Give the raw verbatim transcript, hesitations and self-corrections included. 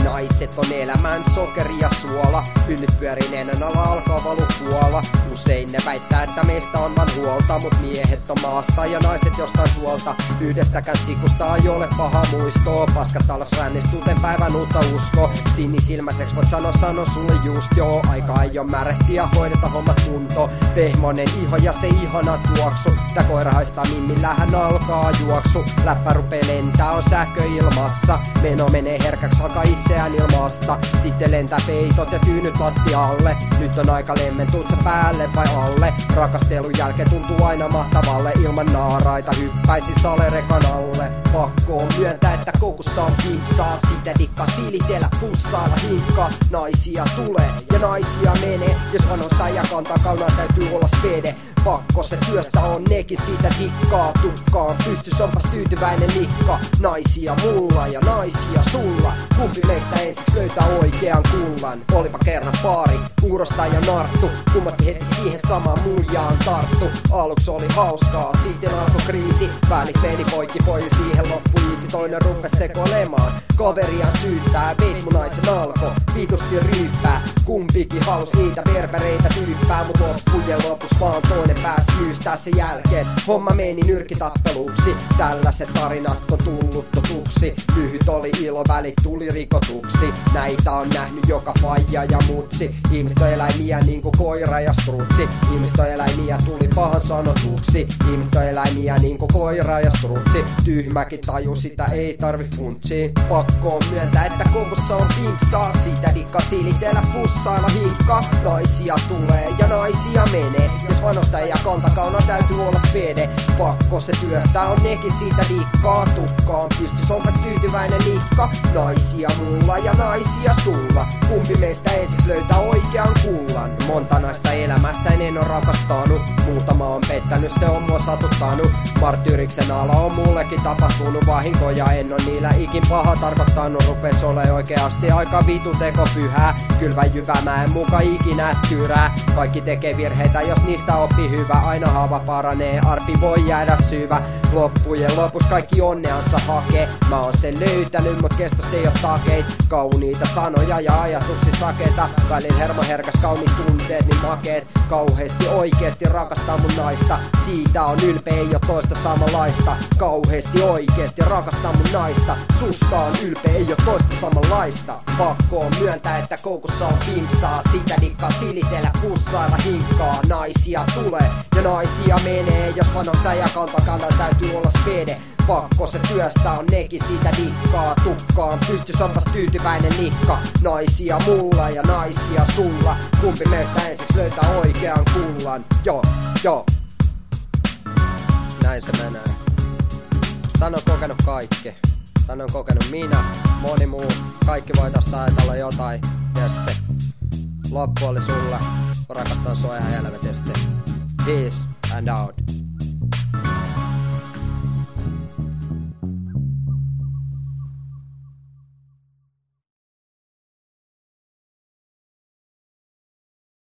Naiset on elämän sokeri ja suola. Pynnyt pyörii nenän ala, alkaa valu kuolla. Usein ne väittää, että meistä on vaan huolta, mut miehet on maasta ja naiset jostain suolta. Yhdestäkään sikusta ei ole paha muistoa. Paskat alas rännistuten päivän uutta usko. Sinisilmäseks voit sanoa, sano sulle just joo. Aika ei oo märehtiä, hoideta hommat kunto. Pehmonen iho ja se ihana tuoksu. Tää koira haistaa mimmillähän alkaa juoksu. Läppä rupee lentää, on sähkö ilmassa. Meno menee herkäks, alkaa itseään ilmasta. Sitten lentää peitot ja tyynyt lattialle. Nyt on aika lemmentuut sä päälle vai alle. Rakastelun jälkeen tuntuu aina mahtavalle. Ilman naaraita hyppäisi salerekan alle. Pakko on myöntää, että koukussa on pizzaa. Sitä dikkaa silitellä pussailla hinkkaa. Naisia tulee ja naisia menee. Jos vanosta ja kantaa kaunaa täytyy olla spede. Pakko se työstä on nekin, siitä dikkaa tukkaan. Pystys onpas tyytyväinen likka. Naisia mulla ja naisia sulla. Kumpi meistä ensiksi löytää oikean kullan? Olipa kerran paari, kuurosta ja narttu. Kummatkin heti siihen samaan muijaan tarttu. Aluksi oli hauskaa, sitten alkoi kriisi. Välit meni poikki pois, siihen loppui iisi. Toinen rupes sekoilemaan, kaveriaan syyttää. Veit mun naisen alko, vitusti ryyppää. Kumpikin halus niitä berbereitä tyyppää. Mut loppujen lopuks vaan toinen pääs jyystää sen jälkeen. Homma meni nyrkitappeluksi. Tällaiset tarinat on tullut totuksi. Lyhyt oli ilo, välit tuli rikotuksi. Näitä on nähnyt joka faija ja mutsi. Ihmiset on eläimiä niinku koira ja strutsi. Ihmiset on eläimiä tuli pahan sanotuksi. Ihmiset on eläimiä niinku koira ja strutsi. Tyhmäkin taju, sitä ei tarvi funtsi. Pakko on myöntää, että koukussa on pimpsaa. Siitä dikkaa silitellä pussailla hinkkaa. Naisia tulee ja naisia menee. Jos vanosta ja kantakauna täytyy olla spede. Pakko se työstä on nekin, siitä dikkaa tukkaan. Pystys onpas tyytyväinen likka. Naisia mulla ja naisia sulla. Kumpi meistä ensiksi löytää oikean kullan? Monta naista elämässä en oo rakastanut. Muutama on pettänyt, se on mua satuttanut. Marttyyriksen ala on mullekin tapahtunut. Vahinkoja en oo niillä ikin paha tarkoittanut. Rupes ole oikeasti aika vitu teko pyhää. Kylvä jyvä mä en muka ikinä tyrää. Kaikki tekee virheitä, jos niistä oppii hyvä. Aina haava paranee, arpi voi jäädä syvä. Loppujen lopus kaikki onneansa hakee. Mä oon sen löytänyt, mut kestosta ei oo takeit. Kauniita sanoja ja ajatuksia sakeita. Välin hermoherkäs kauniit tunteet niin makeet. Kauheesti oikeesti rakastaa mun naista. Siitä on ylpeä, ei oo toista samanlaista. Kauheesti oikeesti rakastaa mun naista. Susta on ylpeä, ei oo toista samanlaista. Pakko on myöntää, että koukussa on pizzaa. Sitä dikkaa silitellä pussailla hinkkaa. Naisia tulee ja naisia menee. Jos vanosta ja kantakana täytyy olla spede. Pakko se työstä on nekin, siitä dikkaa tukkaan. Pystys onpas tyytyväinen likka. Naisia mulla ja naisia sulla. Kumpi meistä ensiksi löytää oikean kullan? Joo, joo. Näin se menee. Tän on kokenut kaikki. Tän on kokenut minä, moni muu. Kaikki voitais ajatella jotain. Jesse. Loppu oli sulle. Rakastan sua ihan helvetisti. Peace and out.